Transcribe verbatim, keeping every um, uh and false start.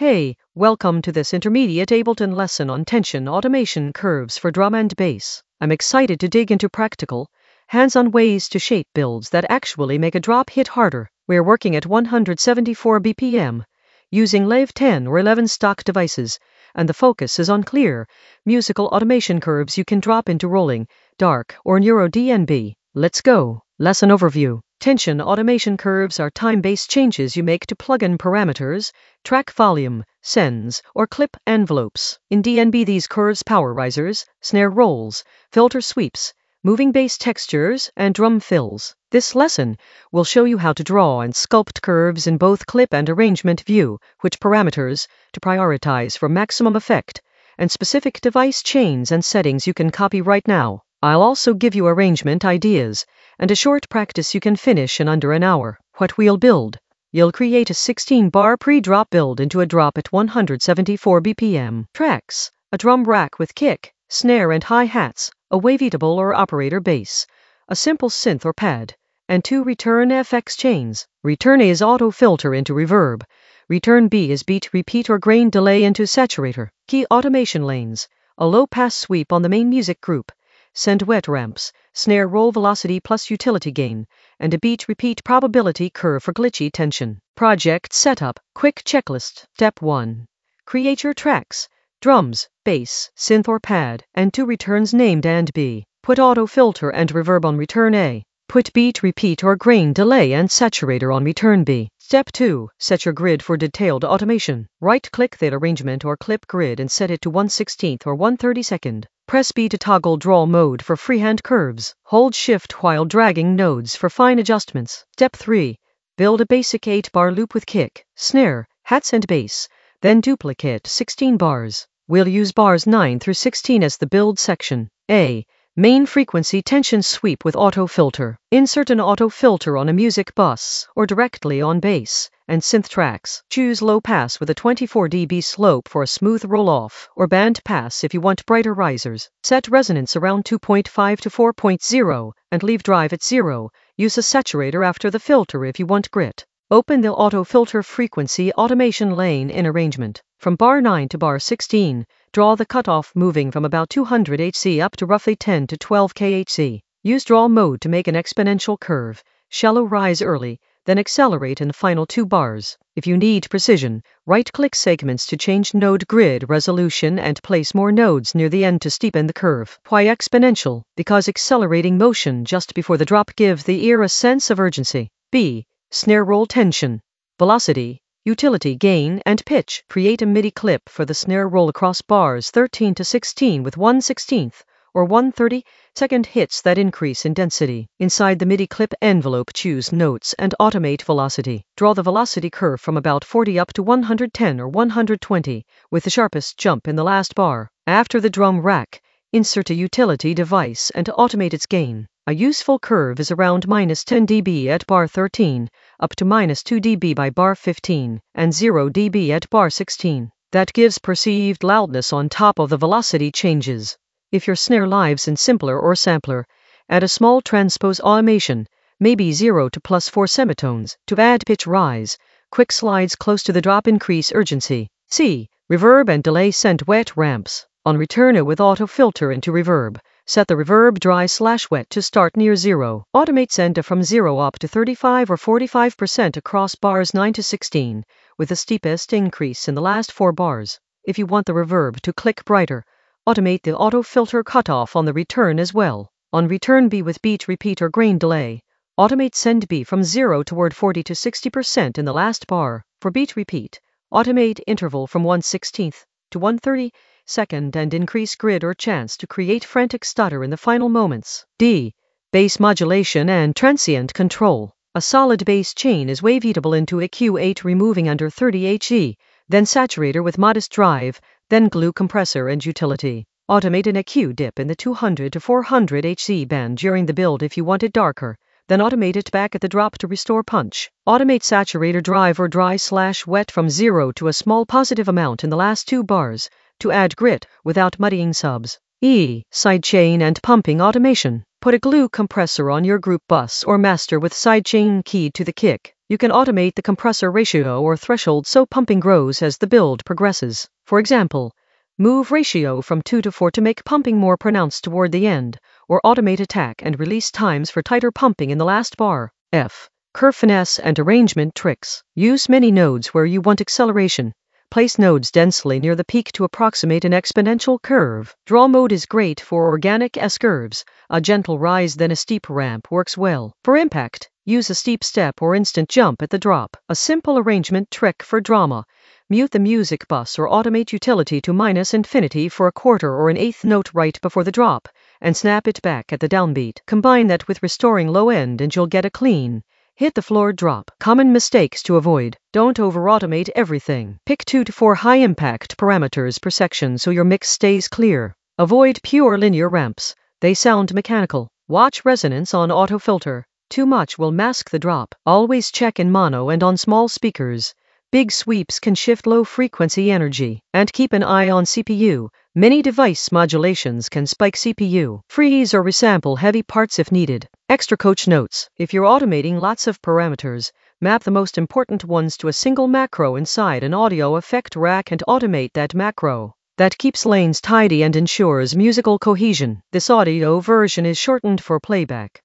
Hey, welcome to this intermediate Ableton lesson on tension automation curves for drum and bass. I'm excited to dig into practical, hands-on ways to shape builds that actually make a drop hit harder. We're working at one hundred seventy-four B P M, using Lave ten or eleven stock devices, and the focus is on clear, musical automation curves you can drop into rolling, dark, or neuro D N B. Let's go. Lesson overview. Tension automation curves are time-based changes you make to plugin parameters, track volume, sends, or clip envelopes. In D N B, these curves power risers, snare rolls, filter sweeps, moving bass textures, and drum fills. This lesson will show you how to draw and sculpt curves in both clip and arrangement view, which parameters to prioritize for maximum effect, and specific device chains and settings you can copy right now. I'll also give you arrangement ideas and a short practice you can finish in under an hour. What we'll build. You'll create a sixteen bar pre-drop build into a drop at one hundred seventy-four B P M. Tracks. A drum rack with kick, snare and hi-hats, a wavetable or operator bass, a simple synth or pad, and two return F X chains. Return A is auto filter into reverb. Return B is beat, repeat, or grain delay into saturator. Key automation lanes. A low-pass sweep on the main music group. Send wet ramps, snare roll velocity plus utility gain, and a beat repeat probability curve for glitchy tension. Project setup. Quick checklist. Step one. Create your tracks, drums, bass, synth or pad, and two returns named A and B. Put auto filter and reverb on return A. Put beat repeat or grain delay and saturator on return B. Step two. Set your grid for detailed automation. Right-click the arrangement or clip grid and set it to one sixteenth or one thirty-second. Press B to toggle draw mode for freehand curves. Hold shift while dragging nodes for fine adjustments. Step three. Build a basic eight bar loop with kick, snare, hats and bass, then duplicate sixteen bars. We'll use bars nine through sixteen as the build section. A. Main frequency tension sweep with auto filter. Insert an auto filter on a music bus or directly on bass and synth tracks. Choose low pass with a twenty-four D B slope for a smooth roll-off, or band pass if you want brighter risers. Set resonance around two point five to four point zero and leave drive at zero. Use a saturator after the filter if you want grit. Open the auto filter frequency automation lane in arrangement. From bar nine to bar sixteen, draw the cutoff moving from about two hundred hertz up to roughly ten to twelve kilohertz. Use draw mode to make an exponential curve. Shallow rise early, then accelerate in the final two bars. If you need precision, right-click segments to change node grid resolution and place more nodes near the end to steepen the curve. Why exponential? Because accelerating motion just before the drop gives the ear a sense of urgency. B. Snare roll tension, velocity, utility gain, and pitch. Create a MIDI clip for the snare roll across bars thirteen to sixteen with one sixteenth or one thirty-second hits that increase in density. Inside the MIDI clip envelope, choose notes and automate velocity. Draw the velocity curve from about forty up to one hundred ten or one hundred twenty, with the sharpest jump in the last bar. After the drum rack, insert a utility device and automate its gain. A useful curve is around minus ten D B at bar thirteen, up to minus two D B by bar fifteen, and zero D B at bar sixteen. That gives perceived loudness on top of the velocity changes. If your snare lives in simpler or sampler, add a small transpose automation, maybe zero to plus four semitones, to add pitch rise. Quick slides close to the drop increase urgency. C. Reverb and delay. Send wet ramps. On return A with auto filter into reverb. Set the reverb dry slash wet to start near zero. Automate send A from zero up to thirty-five or forty-five percent across bars nine to sixteen, with the steepest increase in the last four bars. If you want the reverb to click brighter, automate the auto filter cutoff on the return as well. On return B with beat repeat or grain delay, automate send B from zero toward forty to sixty percent in the last bar. For beat repeat, automate interval from one sixteenth to one thirty-second and increase grid or chance to create frantic stutter in the final moments. D. Bass modulation and transient control. A solid bass chain is wavetable into a Q eight removing under thirty hertz, then saturator with modest drive, then glue compressor and utility. Automate an E Q dip in the two hundred to four hundred hertz band during the build if you want it darker, then automate it back at the drop to restore punch. Automate saturator drive or dry slash wet from zero to a small positive amount in the last two bars, to add grit without muddying subs. E. Sidechain and pumping automation. Put a glue compressor on your group bus or master with sidechain keyed to the kick, You can automate the compressor ratio or threshold so pumping grows as the build progresses. For example, move ratio from two to four to make pumping more pronounced toward the end, or automate attack and release times for tighter pumping in the last bar. F. Curve finesse and arrangement tricks. Use many nodes where you want acceleration. Place nodes densely near the peak to approximate an exponential curve. Draw mode is great for organic S-curves. A gentle rise then a steep ramp works well. For impact, use a steep step or instant jump at the drop. A simple arrangement trick for drama. Mute the music bus or automate utility to minus infinity for a quarter or an eighth note right before the drop, and snap it back at the downbeat. Combine that with restoring low end and you'll get a clean hit the floor drop. Common mistakes to avoid. Don't over-automate everything. Pick two to four high-impact parameters per section so your mix stays clear. Avoid pure linear ramps. They sound mechanical. Watch resonance on auto filter. Too much will mask the drop. Always check in mono and on small speakers. Big sweeps can shift low-frequency energy. And keep an eye on C P U. Many device modulations can spike C P U. Freeze or resample heavy parts if needed. Extra coach notes. If you're automating lots of parameters, map the most important ones to a single macro inside an audio effect rack and automate that macro. That keeps lanes tidy and ensures musical cohesion. This audio version is shortened for playback.